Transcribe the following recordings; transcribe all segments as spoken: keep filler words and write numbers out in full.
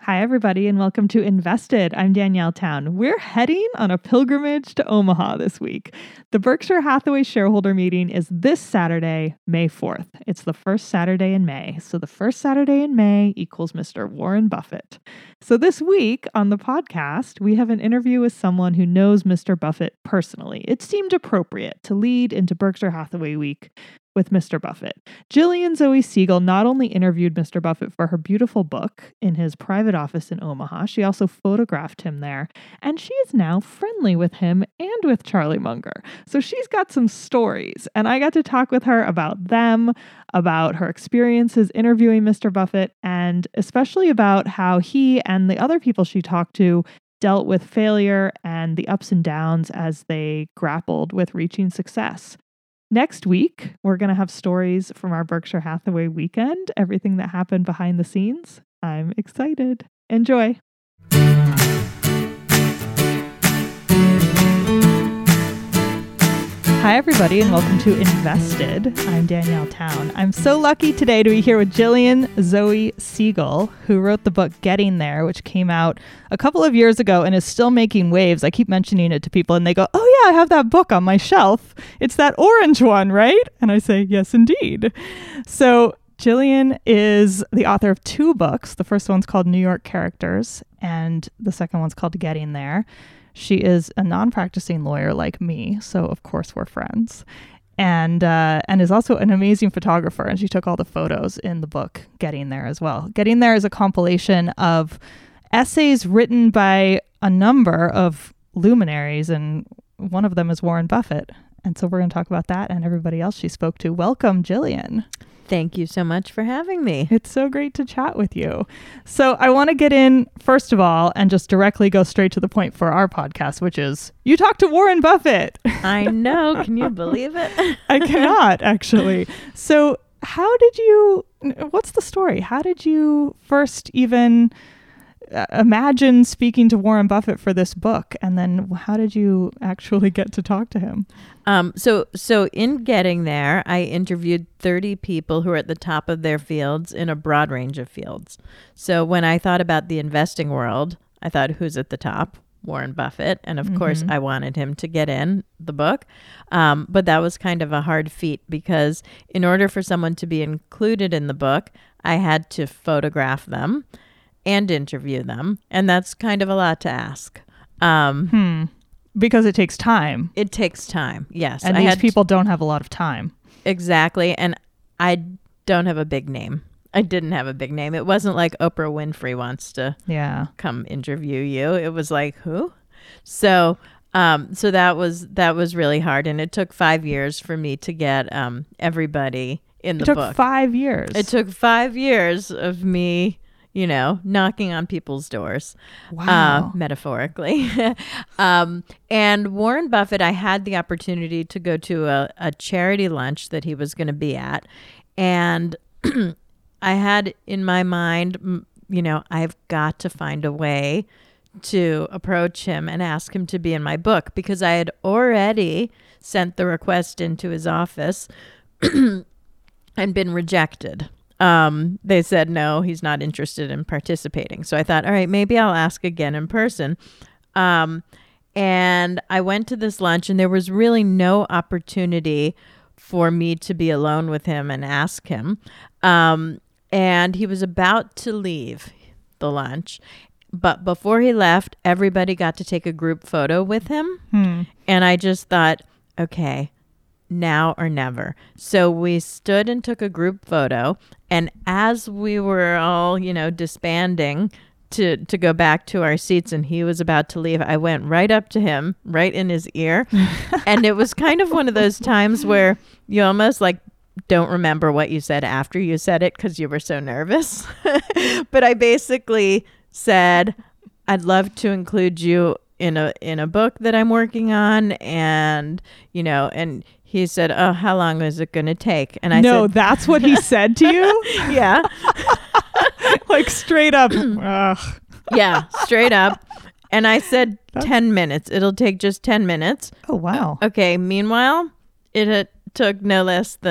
Hi, everybody, and welcome to Invested. I'm Danielle Town. We're heading on a pilgrimage to Omaha this week. The Berkshire Hathaway shareholder meeting is this Saturday, May fourth. It's the first Saturday in May. So the first Saturday in May equals Mister Warren Buffett. So this week on the podcast, we have an interview with someone who knows Mister Buffett personally. It seemed appropriate to lead into Berkshire Hathaway Week with Mister Buffett. Jillian Zoe Siegel not only interviewed Mister Buffett for her beautiful book in his private office in Omaha, she also photographed him there, and she is now friendly with him and with Charlie Munger. So she's got some stories, and I got to talk with her about them, about her experiences interviewing Mister Buffett, and especially about how he and the other people she talked to dealt with failure and the ups and downs as they grappled with reaching success. Next week, we're going to have stories from our Berkshire Hathaway weekend, everything that happened behind the scenes. I'm excited. Enjoy. Hi, everybody, and welcome to Invested. I'm Danielle Town. I'm so lucky today to be here with Jillian Zoe Siegel, who wrote the book Getting There, which came out a couple of years ago and is still making waves. I keep mentioning it to people, and they go, oh, yeah, I have that book on my shelf. It's that orange one, right? And I say, yes, indeed. So Jillian is the author of two books. The first one's called New York Characters, and the second one's called Getting There. She is a non-practicing lawyer like me, so of course we're friends, and uh, and is also an amazing photographer, and she took all the photos in the book Getting There as well. Getting There is a compilation of essays written by a number of luminaries, and one of them is Warren Buffett. And so we're going to talk about that and everybody else she spoke to. Welcome, Jillian. Thank you so much for having me. It's so great to chat with you. So I want to get in, first of all, and just directly go straight to the point for our podcast, which is you talked to Warren Buffett. I know. Can you believe it? I cannot, actually. So how did you, what's the story? How did you first even uh, imagine speaking to Warren Buffett for this book? And then how did you actually get to talk to him? Um, so, so in Getting There, I interviewed thirty people who are at the top of their fields in a broad range of fields. So when I thought about the investing world, I thought, who's at the top? Warren Buffett. And of mm-hmm. course, I wanted him to get in the book. Um, but that was kind of a hard feat because in order for someone to be included in the book, I had to photograph them and interview them. And that's kind of a lot to ask. Um, hmm. Because it takes time. It takes time, yes. And I these had people don't have a lot of time. Exactly. And I don't have a big name. I didn't have a big name. It wasn't like Oprah Winfrey wants to yeah. come interview you. It was like, who? So um, so that was that was really hard. And it took five years for me to get um, everybody in the book. It took book. five years. It took five years of me, you know, knocking on people's doors, wow. uh, metaphorically. um, and Warren Buffett, I had the opportunity to go to a, a charity lunch that he was going to be at. And I had in my mind, you know, I've got to find a way to approach him and ask him to be in my book because I had already sent the request into his office and been rejected. Um, they said, no, he's not interested in participating. So I thought, all right, maybe I'll ask again in person. Um, and I went to this lunch and there was really no opportunity for me to be alone with him and ask him. Um, and he was about to leave the lunch. But before he left, everybody got to take a group photo with him. Hmm. And I just thought, okay, now or never. So we stood and took a group photo. And as we were all, you know, disbanding to, to go back to our seats and he was about to leave, I went right up to him, right in his ear. And it was kind of one of those times where you almost like don't remember what you said after you said it because you were so nervous. But I basically said, I'd love to include you in a in a book that I'm working on. And, you know, and he said, oh, how long is it going to take? And I no, said, that's what he said to you? Yeah. Like straight up. Ugh. Yeah, straight up. And I said, that's... ten minutes. It'll take just ten minutes. Oh, wow. Okay. Meanwhile, it had took no less than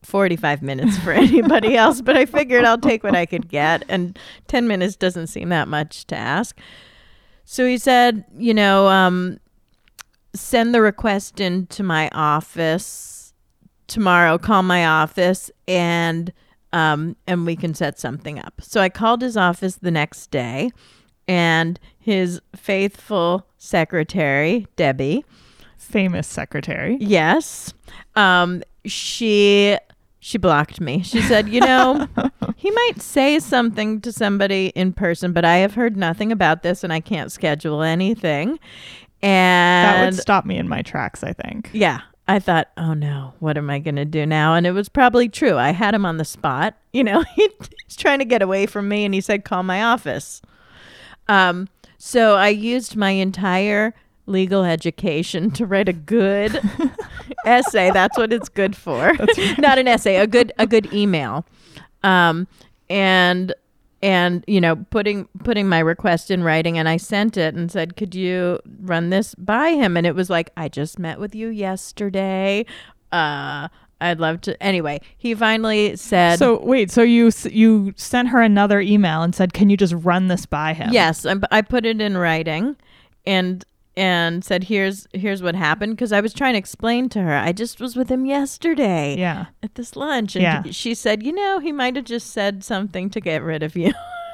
forty-five minutes for anybody else, but I figured I'll take what I could get. And ten minutes doesn't seem that much to ask. So he said, you know, um, send the request into my office tomorrow, call my office, and um, and we can set something up. So I called his office the next day, and his faithful secretary, Debbie, famous secretary. Yes. Um, she she blocked me. She said, you know, he might say something to somebody in person, but I have heard nothing about this and I can't schedule anything. And that would stop me in my tracks, I think. Yeah. I thought, oh no, what am I going to do now? And it was probably true. I had him on the spot. You know, he's trying to get away from me, and he said, call my office. Um, so I used my entire legal education to write a good essay. That's what it's good for. Right. Not an essay, a good a good email. Um, and and you know, putting putting my request in writing, and I sent it and said, could you run this by him? And it was like, I just met with you yesterday. Uh I'd love to. Anyway, he finally said. So wait, so you you sent her another email and said, can you just run this by him? Yes, I, I put it in writing, and and said, here's here's what happened, because I was trying to explain to her. I just was with him yesterday. Yeah. At this lunch, and yeah. he, she said, you know, he might have just said something to get rid of you.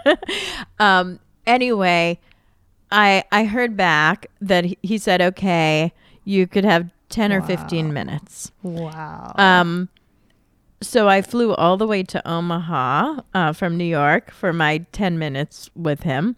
um. Anyway, I I heard back that he, he said, okay, you could have ten wow. or fifteen minutes. Wow. Um, so I flew all the way to Omaha uh, from New York for my ten minutes with him.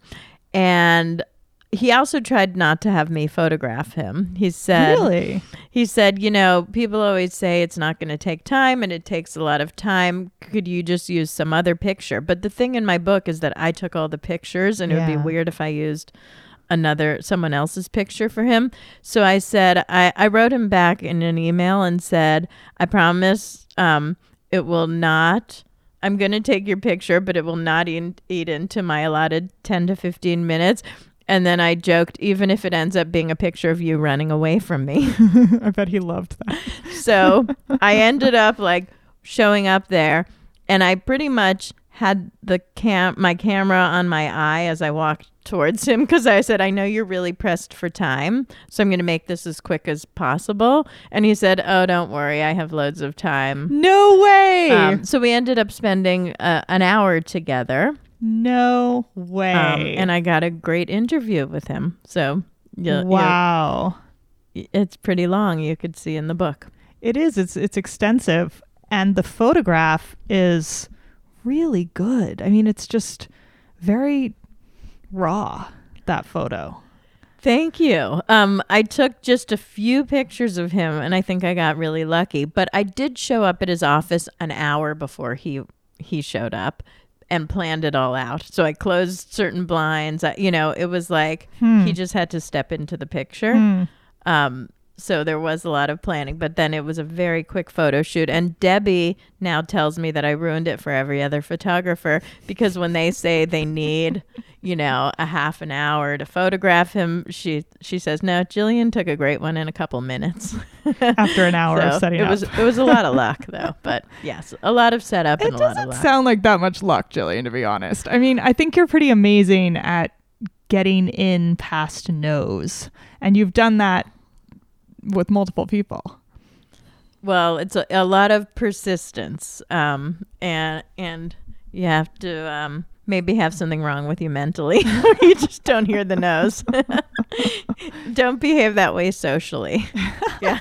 And he also tried not to have me photograph him. He said, really? He said, you know, people always say it's not going to take time, and it takes a lot of time. Could you just use some other picture? But the thing in my book is that I took all the pictures, and yeah. it would be weird if I used another someone else's picture for him. So I said, I, I wrote him back in an email and said, I promise um, it will not, I'm going to take your picture, but it will not eat, eat into my allotted ten to fifteen minutes. And then I joked, even if it ends up being a picture of you running away from me. I bet he loved that. So I ended up like showing up there, and I pretty much had the cam my camera on my eye as I walked towards him, because I said, I know you're really pressed for time, so I'm going to make this as quick as possible. And he said, oh, don't worry, I have loads of time. No way. Um, so we ended up spending uh, an hour together. No way. Um, and I got a great interview with him. So you, wow. It's pretty long. You could see in the book. It is. It's it's extensive. And the photograph is really good. I mean, it's just very raw, that photo. Thank you. Um, I took just a few pictures of him, and I think I got really lucky. But I did show up at his office an hour before he he showed up and planned it all out. So I closed certain blinds. I, you know, it was like hmm. he just had to step into the picture. Hmm. Um, so there was a lot of planning, but then it was a very quick photo shoot. And Debbie now tells me that I ruined it for every other photographer, because when they say they need, you know, a half an hour to photograph him, she she says, no, Jillian took a great one in a couple minutes. After an hour so of setting it up. Was, it was a lot of luck, though. But yes, a lot of setup and it a lot of luck. It doesn't sound like that much luck, Jillian, to be honest. I mean, I think you're pretty amazing at getting in past no's. And you've done that with multiple people. Well, it's a, a lot of persistence, um, and and you have to um, maybe have something wrong with you mentally. You just don't hear the no's. Don't behave that way socially. Yeah.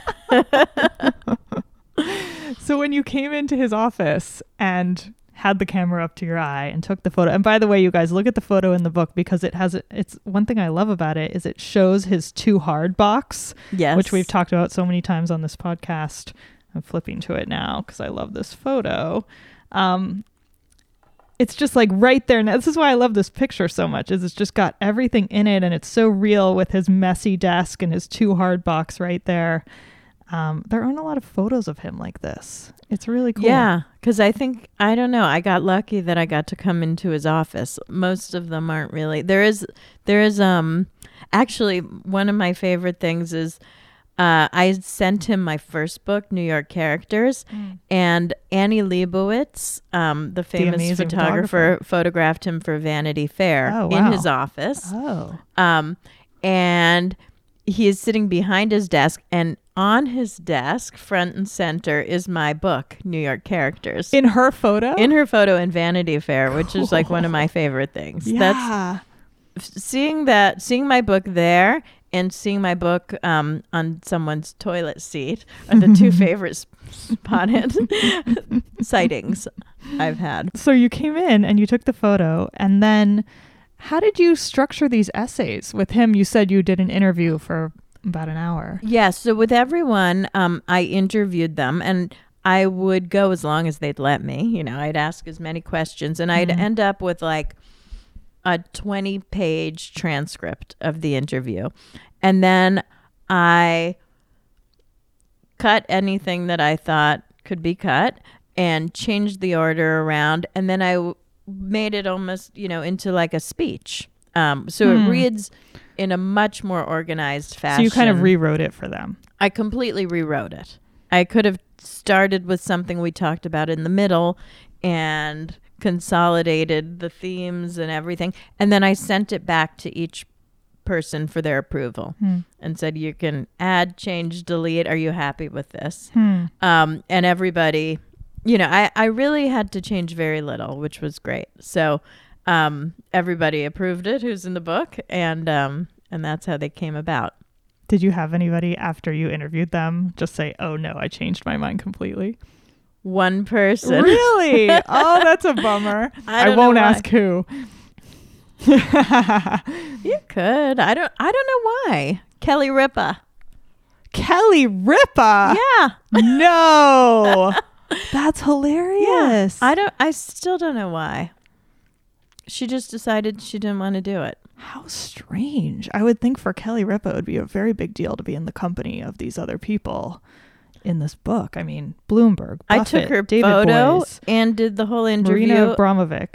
So when you came into his office and had the camera up to your eye and took the photo, and by the way, you guys, look at the photo in the book, because it has, it's one thing I love about it is it shows his too hard box, yes, which we've talked about so many times on this podcast. I'm flipping to it now because I love this photo. Um, it's just like right there. Now, this is why I love this picture so much, is it's just got everything in it, and it's so real with his messy desk and his too hard box right there. Um, there aren't a lot of photos of him like this. It's really cool. Yeah, because I think, I don't know, I got lucky that I got to come into his office. Most of them aren't really. There is, there is, um, actually, one of my favorite things is uh, I sent him my first book, New York Characters, mm. and Annie Leibovitz, um, the famous the photographer, photographer, photographed him for Vanity Fair oh, wow. in his office. Oh. Um, and he is sitting behind his desk, and on his desk, front and center, is my book, New York Characters. In her photo? In her photo in Vanity Fair, cool. which is like one of my favorite things. Yeah. That's seeing that, seeing my book there and seeing my book um, on someone's toilet seat are the two favorite spotted sightings I've had. So you came in and you took the photo, and then how did you structure these essays with him? You said you did an interview for about an hour. Yes. Yeah, so with everyone, um, I interviewed them, and I would go as long as they'd let me. You know, I'd ask as many questions, and I'd mm-hmm. end up with like a twenty page transcript of the interview. And then I cut anything that I thought could be cut and changed the order around. And then I w- made it almost, you know, into like a speech. Um, so mm. it reads in a much more organized fashion. So you kind of rewrote it for them. I completely rewrote it. I could have started with something we talked about in the middle and consolidated the themes and everything. And then I sent it back to each person for their approval hmm. and said, you can add, change, delete. Are you happy with this? Hmm. Um, and everybody, you know, I, I really had to change very little, which was great. So um, everybody approved it who's in the book. And, um, and that's how they came about. Did you have anybody after you interviewed them just say, oh no, I changed my mind completely? One person. Really? Oh, that's a bummer. I, I won't ask who. You could. I don't I don't know why. Kelly Ripa. Kelly Ripa? Yeah. No. That's hilarious. Yeah. I don't I still don't know why. She just decided she didn't want to do it. How strange. I would think for Kelly Ripa it would be a very big deal to be in the company of these other people in this book. I mean, Bloomberg, Buffett, I took her David photo Boies, and did the whole interview. Marina Abramovic.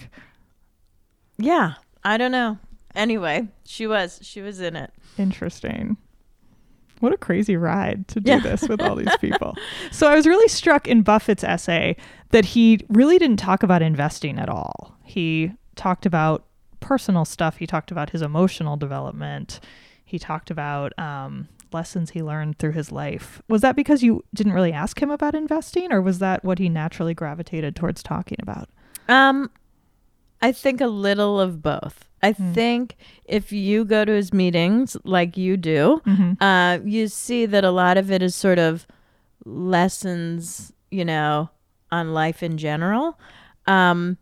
Yeah, I don't know. Anyway, she was she was in it. Interesting. What a crazy ride to do yeah. this with all these people. So I was really struck in Buffett's essay that he really didn't talk about investing at all. He talked about personal stuff. He talked about his emotional development. He talked about um, lessons he learned through his life. Was that because you didn't really ask him about investing, or was that what he naturally gravitated towards talking about? Um, I think a little of both. I mm. think if you go to his meetings like you do, mm-hmm. uh, you see that a lot of it is sort of lessons, you know, on life in general. Um,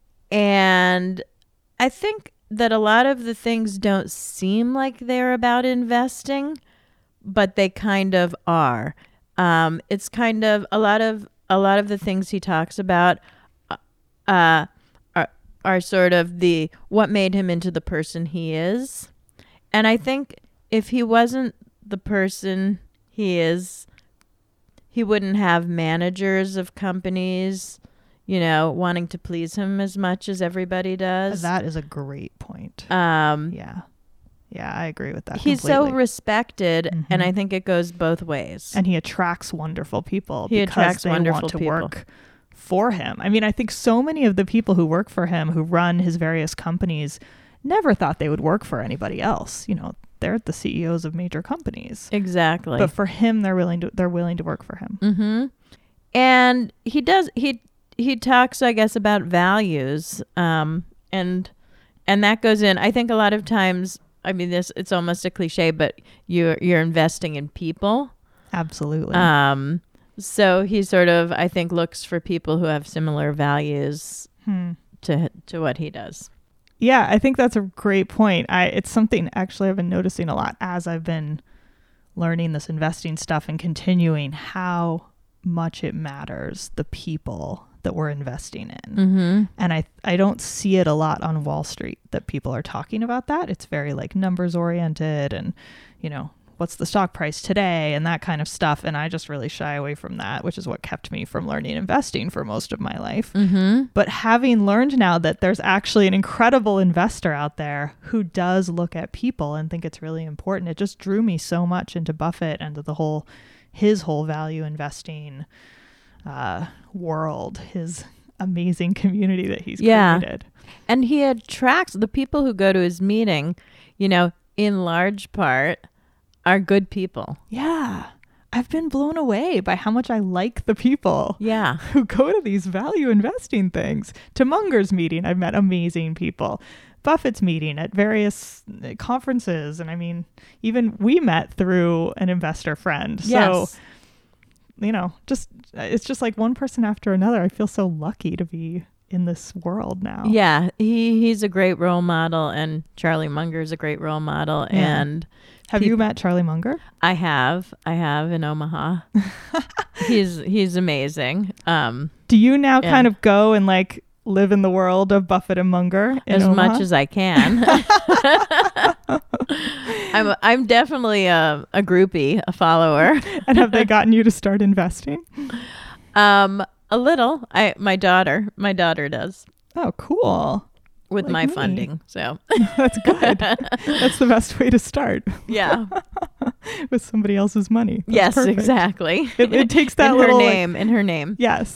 and I think that a lot of the things don't seem like they're about investing, but they kind of are. Um, it's kind of a lot of a lot of the things he talks about uh, are are sort of the what made him into the person he is. And I think if he wasn't the person he is, he wouldn't have managers of companies, you know, wanting to please him as much as everybody does. That is a great point. Um, yeah. Yeah, I agree with that He's completely. so respected, mm-hmm. and I think it goes both ways. And he attracts wonderful people he because attracts they wonderful want to people. work for him. I mean, I think so many of the people who work for him, who run his various companies, never thought they would work for anybody else. You know, they're the C E Os of major companies. Exactly. But for him, they're willing to they're willing to work for him. Mm-hmm. And he does he he talks, I guess, about values, um, and and that goes in. I think a lot of times, I mean, this it's almost a cliche, but you're you're investing in people. Absolutely. Um, so he sort of, I think, looks for people who have similar values hmm. to to what he does. Yeah, I think that's a great point. I it's something actually I've been noticing a lot as I've been learning this investing stuff and continuing how much it matters the people that we're investing in. Mm-hmm. And I I don't see it a lot on Wall Street that people are talking about that. It's very like numbers oriented and, you know, what's the stock price today and that kind of stuff. And I just really shy away from that, which is what kept me from learning investing for most of my life. Mm-hmm. But having learned now that there's actually an incredible investor out there who does look at people and think it's really important, it just drew me so much into Buffett and to the whole, his whole value investing uh, world, his amazing community that he's yeah. created. And he attracts the people who go to his meeting, you know, in large part are good people. Yeah. I've been blown away by how much I like the people yeah. who go to these value investing things. To Munger's meeting, I've met amazing people. Buffett's meeting at various conferences. And I mean, even we met through an investor friend. Yes. So, you know, just it's just like one person after another. I feel so lucky to be in this world now. Yeah, he he's a great role model, and Charlie Munger is a great role model. Yeah. And have peop- you met Charlie Munger? I have, I have in Omaha. he's he's amazing. Um, Do you now yeah. kind of go and like live in the world of Buffett and Munger in as Omaha? much as I can? I'm I'm definitely a, a groupie, a follower. And have they gotten you to start investing? Um, a little. I my daughter, my daughter does Oh, cool. with Like my me. funding. So That's good. That's the best way to start, yeah, with somebody else's money. That's yes, perfect. exactly. It, it takes that in little her like- name, in her name. yes.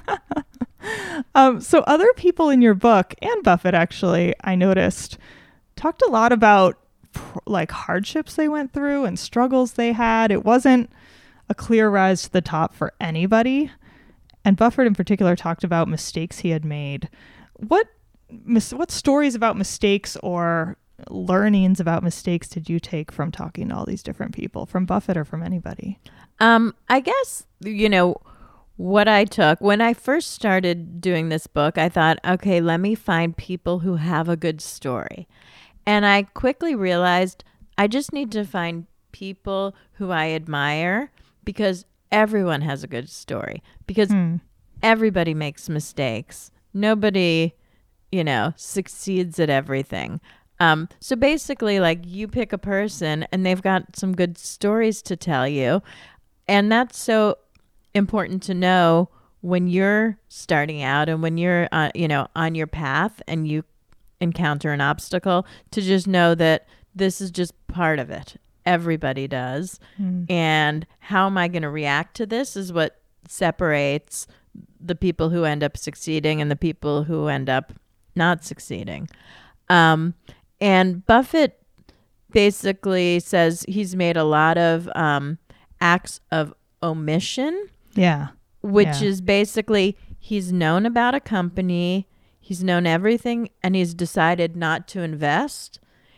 um, so other people in your book, and Buffett actually, I noticed, talked a lot about pr- like hardships they went through and struggles they had. It wasn't a clear rise to the top for anybody. And Buffett in particular talked about mistakes he had made. What mis- what stories about mistakes or learnings about mistakes did you take from talking to all these different people, from Buffett or from anybody? Um, I guess, you know, what I took when I first started doing this book, I thought, okay, let me find people who have a good story. And I quickly realized I just need to find people who I admire, because everyone has a good story, because Hmm. everybody makes mistakes. Nobody, you know, succeeds at everything. Um, so basically, like, you pick a person and they've got some good stories to tell you. And that's so important to know when you're starting out and when you're, uh, you know, on your path and you encounter an obstacle, to just know that this is just part of it. Everybody does. Hmm. And how am I going to react to this is what separates the people who end up succeeding and the people who end up not succeeding. Um, and Buffett basically says he's made a lot of um, acts of omission, Yeah. which Yeah. is basically he's known about a company, he's known everything, and he's decided not to invest.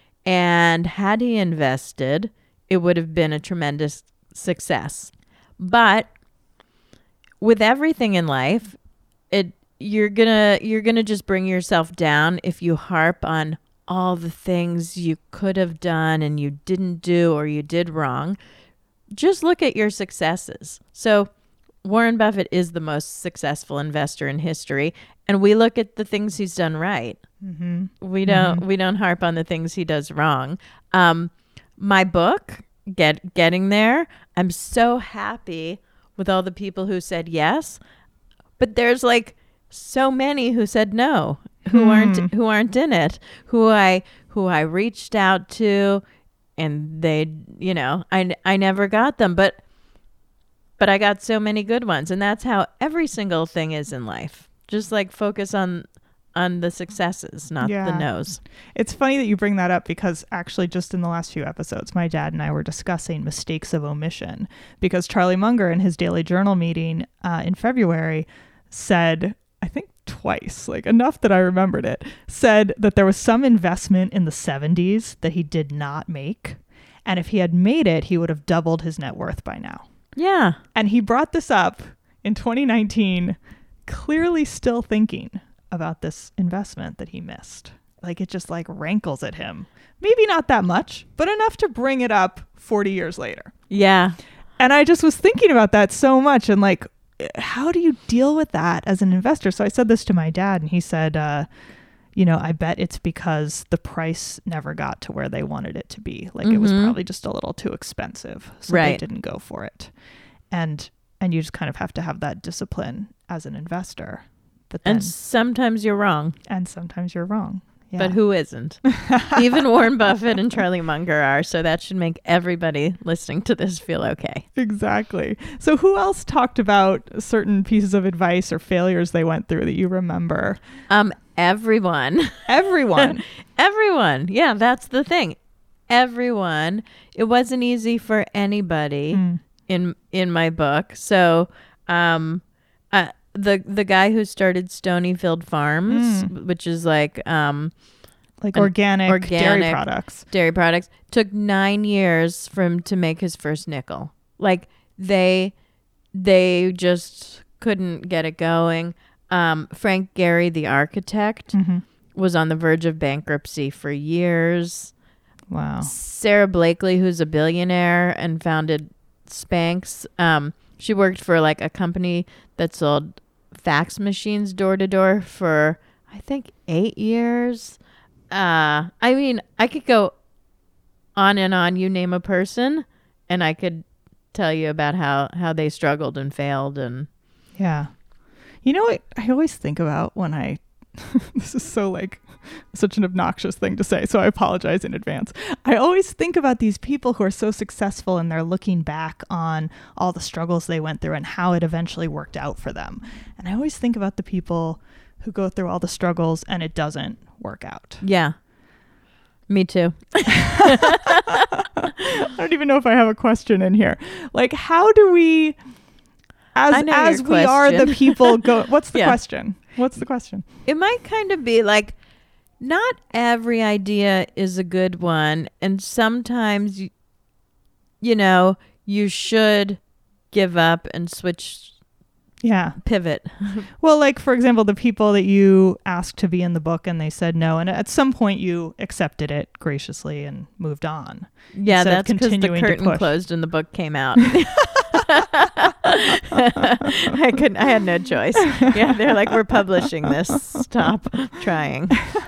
And had he invested, it would have been a tremendous success. But with everything in life, it you're gonna you're gonna just bring yourself down if you harp on all the things you could have done and you didn't do or you did wrong. Just look at your successes. So Warren Buffett is the most successful investor in history, and we look at the things he's done right. Mm-hmm. We don't Mhm. we don't harp on the things he does wrong. Um, my book, Get Getting There, I'm so happy with all the people who said yes, but there's like so many who said no, who Hmm. aren't who aren't in it, who I who I reached out to, and they, you know, I I never got them, but but I got so many good ones, and that's how every single thing is in life. Just like focus on on the successes, not Yeah. the no's. It's funny that you bring that up, because actually just in the last few episodes, my dad and I were discussing mistakes of omission, because Charlie Munger in his daily journal meeting uh, in February said, I think twice, like enough that I remembered it, said that there was some investment in the seventies that he did not make. And if he had made it, he would have doubled his net worth by now. Yeah. And he brought this up in twenty nineteen, clearly still thinking about this investment that he missed. Like, it just like rankles at him. Maybe not that much, but enough to bring it up forty years later. Yeah. And I just was thinking about that so much, and like, how do you deal with that as an investor? So I said this to my dad, and he said, uh, you know, I bet it's because the price never got to where they wanted it to be. Like Mm-hmm. it was probably just a little too expensive. So Right. they didn't go for it. And and you just kind of have to have that discipline as an investor. But then And sometimes you're wrong, and sometimes you're wrong. Yeah. but who isn't? Even Warren Buffett and Charlie Munger are. So that should make everybody listening to this feel okay. Exactly. So who else talked about certain pieces of advice or failures they went through that you remember? Um, everyone. Everyone. Everyone. Yeah, that's the thing. Everyone. It wasn't easy for anybody Mm. in in my book. So, um, uh, the the guy who started Stonyfield Farms, Mm. which is like um Like An organic, dairy organic- products. dairy products, took nine years for him to make his first nickel. Like they they just couldn't get it going. Um, Frank Gehry, the architect, Mm-hmm. was on the verge of bankruptcy for years. Wow. Sarah Blakely, who's a billionaire and founded Spanx, um, she worked for like a company that sold fax machines door to door for I think eight years. Uh, I mean, I could go on and on. You name a person, and I could tell you about how how they struggled and failed. And Yeah. You know what I always think about when I, this is so like such an obnoxious thing to say, so I apologize in advance. I always think about these people who are so successful and they're looking back on all the struggles they went through and how it eventually worked out for them. And I always think about the people who go through all the struggles and it doesn't work out. yeah, me too. I don't even know if I have a question in here. Like, how do we, as I know as your we are the question. people go, what's the Yeah. question? What's the question? It might kind of be like, not every idea is a good one, and sometimes you, you know, you should give up and switch, Yeah. pivot. Well, like, for example, the people that you asked to be in the book and they said no. And at some point you accepted it graciously and moved on. Yeah, Instead of that's because the continuing to curtain push. closed and the book came out. I couldn't. I had no choice. Yeah, they're like, we're publishing this. Stop trying.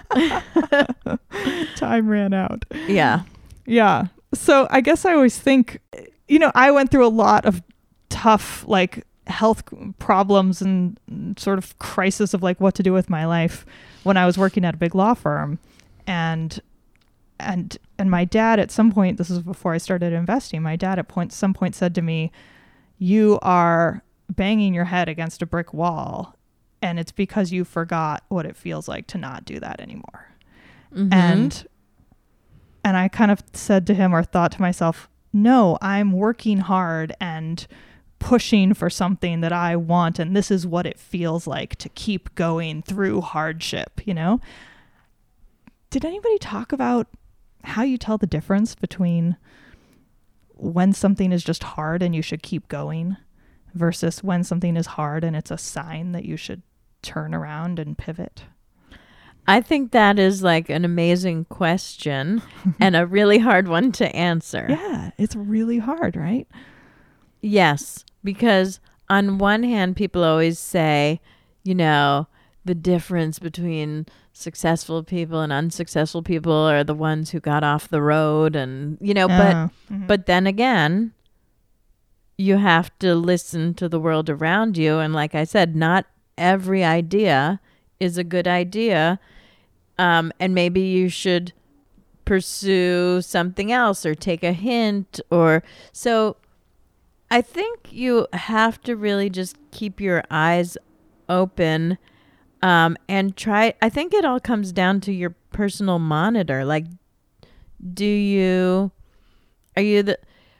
Time ran out. Yeah. Yeah. So I guess I always think, you know, I went through a lot of tough, like, health problems and sort of crisis of like what to do with my life when I was working at a big law firm. And and and my dad at some point, this is before I started investing, my dad at point some point said to me, you are banging your head against a brick wall and it's because you forgot what it feels like to not do that anymore. Mhm. And and I kind of said to him or thought to myself, no, I'm working hard and pushing for something that I want. And this is what it feels like to keep going through hardship, you know? Did anybody talk about how you tell the difference between when something is just hard and you should keep going versus when something is hard and it's a sign that you should turn around and pivot? I think that is like an amazing question and a really hard one to answer. Yeah, it's really hard, right? Yes, because on one hand, people always say, you know, the difference between successful people and unsuccessful people are the ones who got off the road, and you know, but Uh, mhm. but then again, you have to listen to the world around you, and like I said, not every idea is a good idea, um, and maybe you should pursue something else or take a hint, or so. I think you have to really just keep your eyes open um, and try. I think it all comes down to your personal monitor. Like, do you, are you the,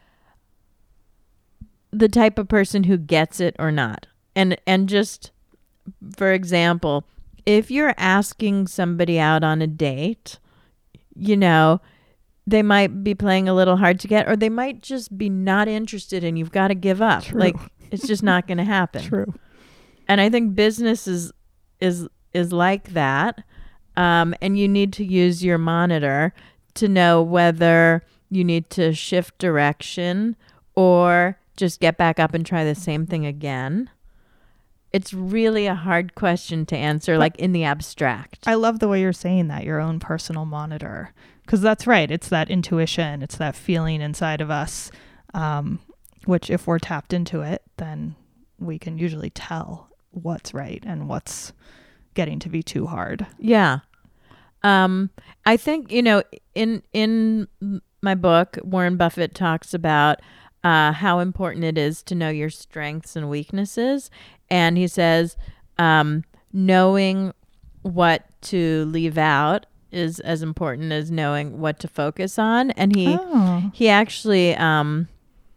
the type of person who gets it or not? And, and just, for example, if you're asking somebody out on a date, you know, they might be playing a little hard to get, or they might just be not interested and you've got to give up. True. Like, it's just not going to happen. True. And I think business is, is, is like that. Um, and you need to use your monitor to know whether you need to shift direction or just get back up and try the same thing again. it's really a hard question to answer, like in the abstract. I love the way you're saying that, your own personal monitor, because that's right. It's that intuition. It's that feeling inside of us, um, which if we're tapped into it, then we can usually tell what's right and what's getting to be too hard. Yeah. Um, I think, you know, in in my book, Warren Buffett talks about uh, how important it is to know your strengths and weaknesses. And he says, um, knowing what to leave out is as important as knowing what to focus on. And he Oh. he actually um,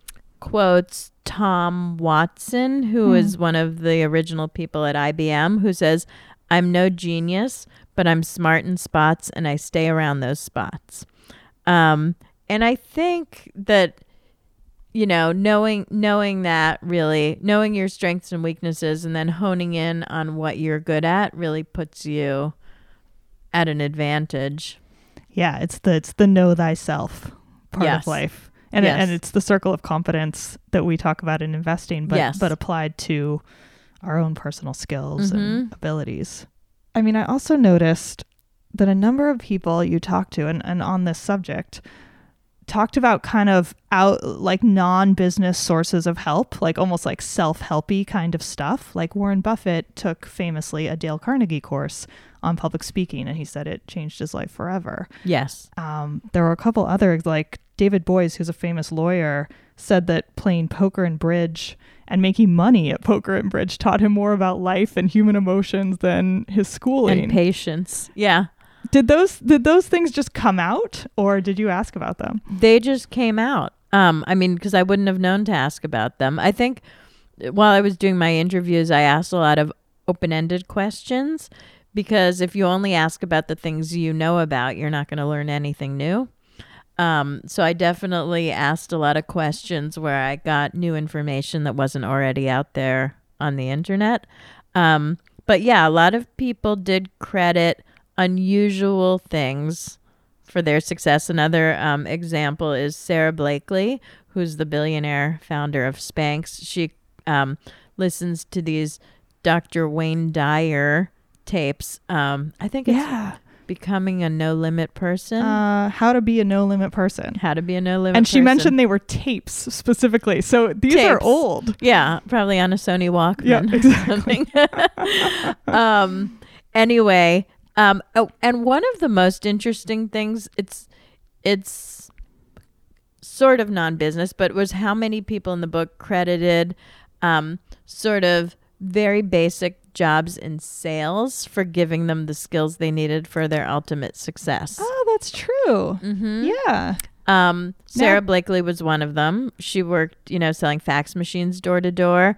quotes Tom Watson, who Hmm. is one of the original people at I B M, who says, "I'm no genius, but I'm smart in spots and I stay around those spots." Um, and I think that, you know, knowing knowing that really, knowing your strengths and weaknesses and then honing in on what you're good at really puts you at an advantage. Yeah, it's the it's the know thyself part Yes. of life. And Yes. it, and it's the circle of competence that we talk about in investing, but Yes. but applied to our own personal skills Mhm. and abilities. I mean, I also noticed that a number of people you talked to and, and on this subject talked about kind of out like non-business sources of help, like almost like self-helpy kind of stuff. Like Warren Buffett took famously a Dale Carnegie course on public speaking, and he said it changed his life forever. Yes. Um, there were a couple others, like David Boies, who's a famous lawyer, said that playing poker and bridge and making money at poker and bridge taught him more about life and human emotions than his schooling. And patience. Yeah. Did those did those things just come out, or did you ask about them? They just came out. Um, I mean, because I wouldn't have known to ask about them. I think while I was doing my interviews, I asked a lot of open-ended questions, because if you only ask about the things you know about, you're not going to learn anything new. Um, so I definitely asked a lot of questions where I got new information that wasn't already out there on the internet. Um, but yeah, a lot of people did credit unusual things for their success. Another um, example is Sarah Blakely, who's the billionaire founder of Spanx. She um, listens to these Doctor Wayne Dyer tapes. Um, I think it's Yeah. Becoming a No Limit Person. Uh, how to be a no limit person. How to be a no limit And she person. mentioned they were tapes specifically. So these are Tapes. old. Yeah, probably on a Sony Walkman. Yeah, or exactly. something. um, anyway, um, oh, and one of the most interesting things, it's it's sort of non-business, but was how many people in the book credited um, sort of very basic jobs in sales for giving them the skills they needed for their ultimate success. Oh, that's true. Mm-hmm. Yeah. Um, Sarah Now- Blakely was one of them. She worked, you know, selling fax machines door to door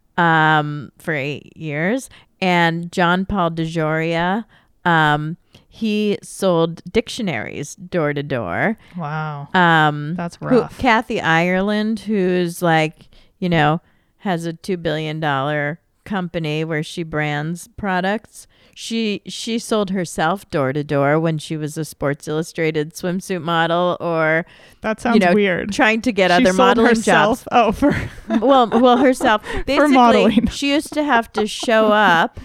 um, for eight years. And John Paul DeJoria, um, he sold dictionaries door to door. Wow. Um, That's who- rough. Kathy Ireland, who's like, you know, has a two billion dollars company where she brands products. She she sold herself door to door when she was a Sports Illustrated swimsuit model, or That sounds you know, weird. trying to get She other sold modeling herself. jobs. Oh, for Well, well, herself. Basically, modeling. she used to have to show up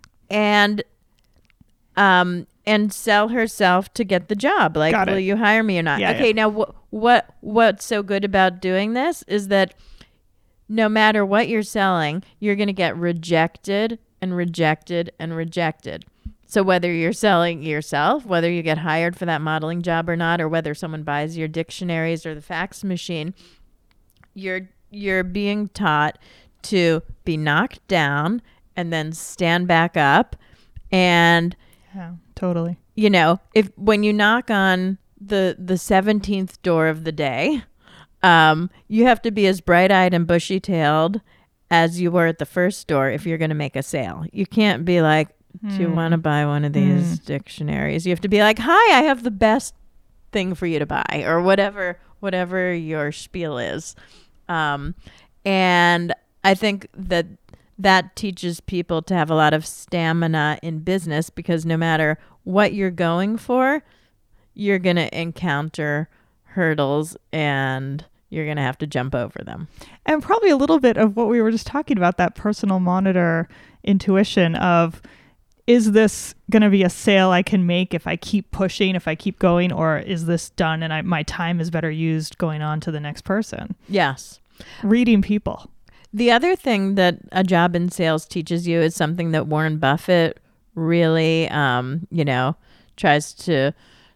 and um and sell herself to get the job. Like, Got it. will you hire me or not? Yeah, okay, yeah. now what what what's so good about doing this is that no matter what you're selling, you're going to get rejected and rejected and rejected. So whether you're selling yourself, whether you get hired for that modeling job or not, or whether someone buys your dictionaries or the fax machine, you're you're being taught to be knocked down and then stand back up. And yeah, totally. you know, if when you knock on the the seventeenth door of the day, um, you have to be as bright-eyed and bushy-tailed as you were at the first door if you're going to make a sale. You can't be like, do you want to buy one of these dictionaries? You have to be like, hi, I have the best thing for you to buy, or whatever whatever your spiel is. Um, and I think that that teaches people to have a lot of stamina in business, because no matter what you're going for, you're going to encounter hurdles and you're going to have to jump over them. And probably a little bit of what we were just talking about, that personal monitor intuition of, is this going to be a sale I can make if I keep pushing, if I keep going, or is this done and I, my time is better used going on to the next person? Yes. Reading people. The other thing that a job in sales teaches you is something that Warren Buffett really, um, you know, tries to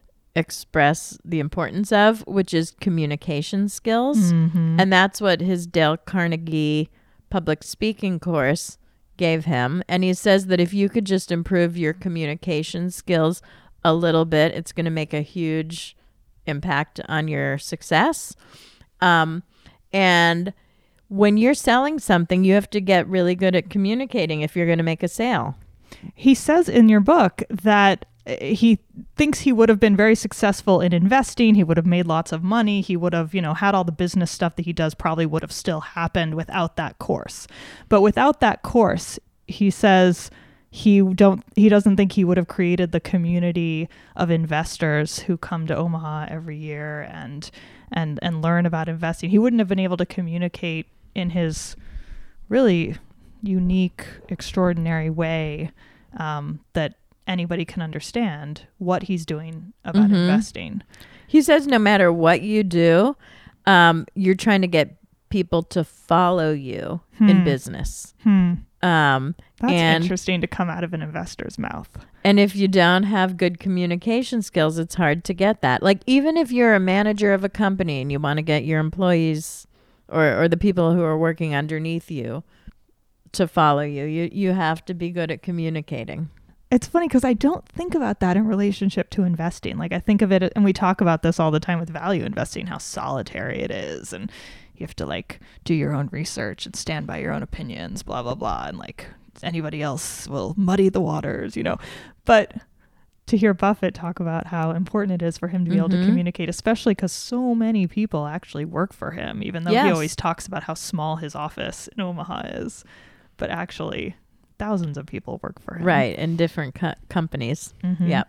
express the importance of, which is communication skills. Mm-hmm. And that's what his Dale Carnegie public speaking course gave him. And he says that if you could just improve your communication skills a little bit, it's going to make a huge impact on your success. Um, and when you're selling something, you have to get really good at communicating if you're going to make a sale. He says in your book that he thinks he would have been very successful in investing. He would have made lots of money. He would have, you know, had all the business stuff that he does probably would have still happened without that course. But without that course, he says he don't he doesn't think he would have created the community of investors who come to Omaha every year and and and learn about investing. He wouldn't have been able to communicate in his really unique, extraordinary way um, that anybody can understand what he's doing about Mm-hmm. investing. He says no matter what you do, um, you're trying to get people to follow you Hmm. in business. Hmm. Um, That's and, interesting to come out of an investor's mouth. and if you don't have good communication skills, it's hard to get that. Like even if you're a manager of a company and you want to get your employees or, or the people who are working underneath you to follow you, you, you have to be good at communicating. It's funny because I don't think about that in relationship to investing. Like I think of it, and we talk about this all the time with value investing, how solitary it is. And you have to like do your own research and stand by your own opinions, blah, blah, blah. And like anybody else will muddy the waters, you know. But to hear Buffett talk about how important it is for him to be able to Mhm. communicate, especially because so many people actually work for him, even though he Yes. always talks about how small his office in Omaha is. But actually, thousands of people work for him. Right. In different co- companies. Mhm. Yep.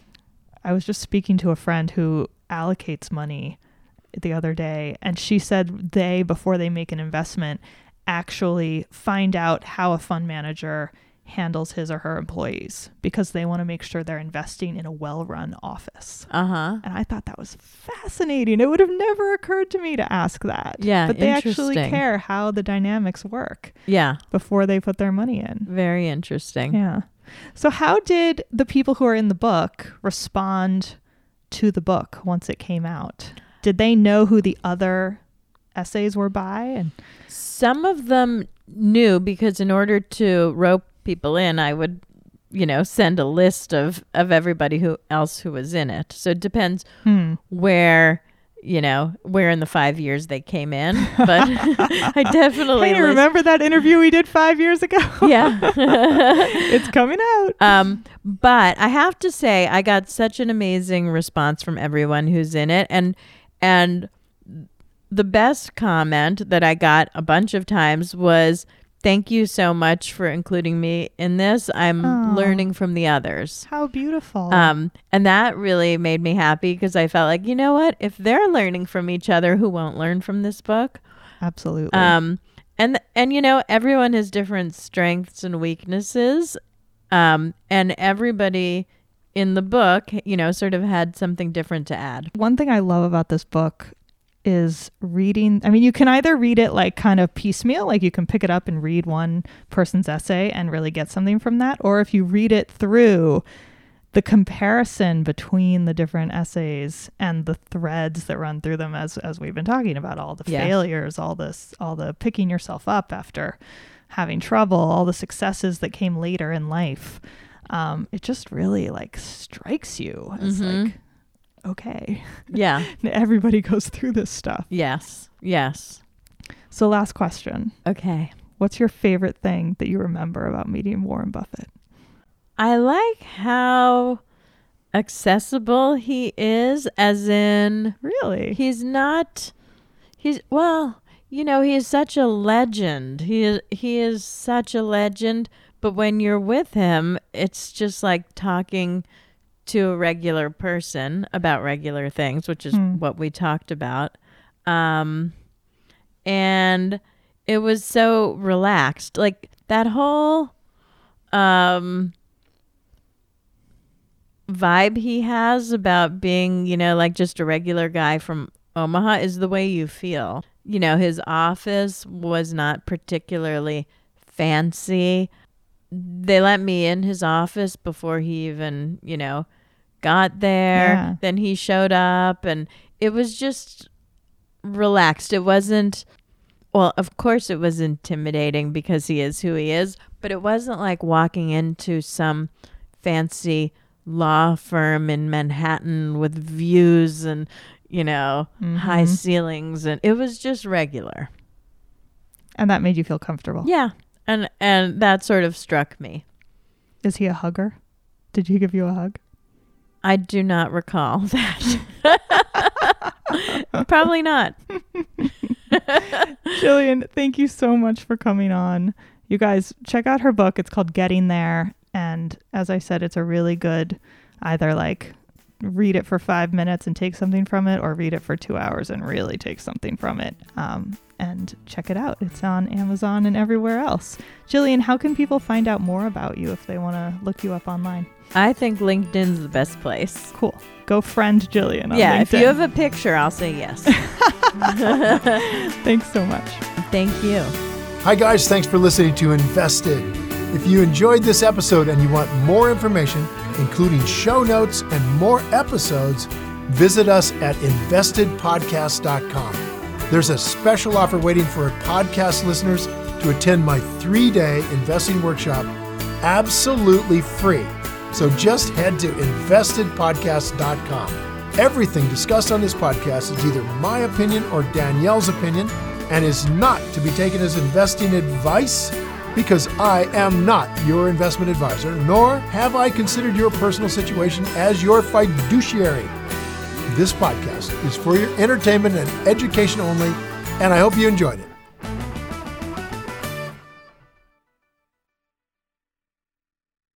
I was just speaking to a friend who allocates money the other day, and she said they, before they make an investment, actually find out how a fund manager handles his or her employees because they want to make sure they're investing in a well-run office. Uh-huh. And I thought that was fascinating. It would have never occurred to me to ask that. Yeah, But they actually interesting. care how the dynamics work Yeah. before they put their money in. Very interesting. Yeah. So how did the people who are in the book respond to the book once it came out? Did they know who the other essays were by? And Some of them knew because in order to rope people in, I would, you know, send a list of, of everybody who else who was in it. So it depends hmm. where, you know, where in the five years they came in. But I definitely Hey, list- remember that interview we did five years ago? Yeah. It's coming out. Um, but I have to say, I got such an amazing response from everyone who's in it. And, and the best comment that I got a bunch of times was, thank you so much for including me in this. I'm Aw. learning from the others. How beautiful. Um, and that really made me happy because I felt like, you know what? If they're learning from each other, who won't learn from this book? Absolutely. Um, and, and, you know, everyone has different strengths and weaknesses. Um, and everybody in the book, you know, sort of had something different to add. One thing I love about this book is reading. I mean, you can either read it like kind of piecemeal, like you can pick it up and read one person's essay and really get something from that. Or if you read it through, the comparison between the different essays and the threads that run through them, as as we've been talking about, all the Yes. failures, all this, all the picking yourself up after having trouble, all the successes that came later in life. Um, it just really like strikes you as Mhm. like, okay, Yeah. everybody goes through this stuff. Yes. Yes. So last question. Okay. What's your favorite thing that you remember about meeting Warren Buffett? I like how accessible he is, as in Really? he's not, he's, well, you know, he is such a legend. He is, he is such a legend, but when you're with him, it's just like talking to a regular person about regular things, which is Hmm. what we talked about. Um, and it was so relaxed. Like that whole um, vibe he has about being, you know, like just a regular guy from Omaha is the way you feel. You know, his office was not particularly fancy. They let me in his office before he even, you know, got there. Yeah. Then he showed up and it was just relaxed. It wasn't, well, of course it was intimidating because he is who he is, but it wasn't like walking into some fancy law firm in Manhattan with views and, you know, Mm-hmm. high ceilings. And it was just regular. And that made you feel comfortable. Yeah. And and that sort of struck me. Is he a hugger? Did he give you a hug? I do not recall that. Probably not. Jillian, thank you so much for coming on. You guys, check out her book. It's called Getting There. And as I said, it's a really good, either like read it for five minutes and take something from it, or read it for two hours and really take something from it. Um, and check it out. It's on Amazon and everywhere else. Jillian, how can people find out more about you if they want to look you up online? I think LinkedIn's the best place. Cool. Go friend Jillian on Yeah, LinkedIn. if you have a picture, I'll say yes. Thanks so much. Thank you. Hi guys, thanks for listening to Invested. If you enjoyed this episode and you want more information, including show notes and more episodes, visit us at invested podcast dot com. There's a special offer waiting for podcast listeners to attend my three-day investing workshop absolutely free. So just head to invested podcast dot com. Everything discussed on this podcast is either my opinion or Danielle's opinion and is not to be taken as investing advice, because I am not your investment advisor, nor have I considered your personal situation as your fiduciary. This podcast is for your entertainment and education only, and I hope you enjoyed it.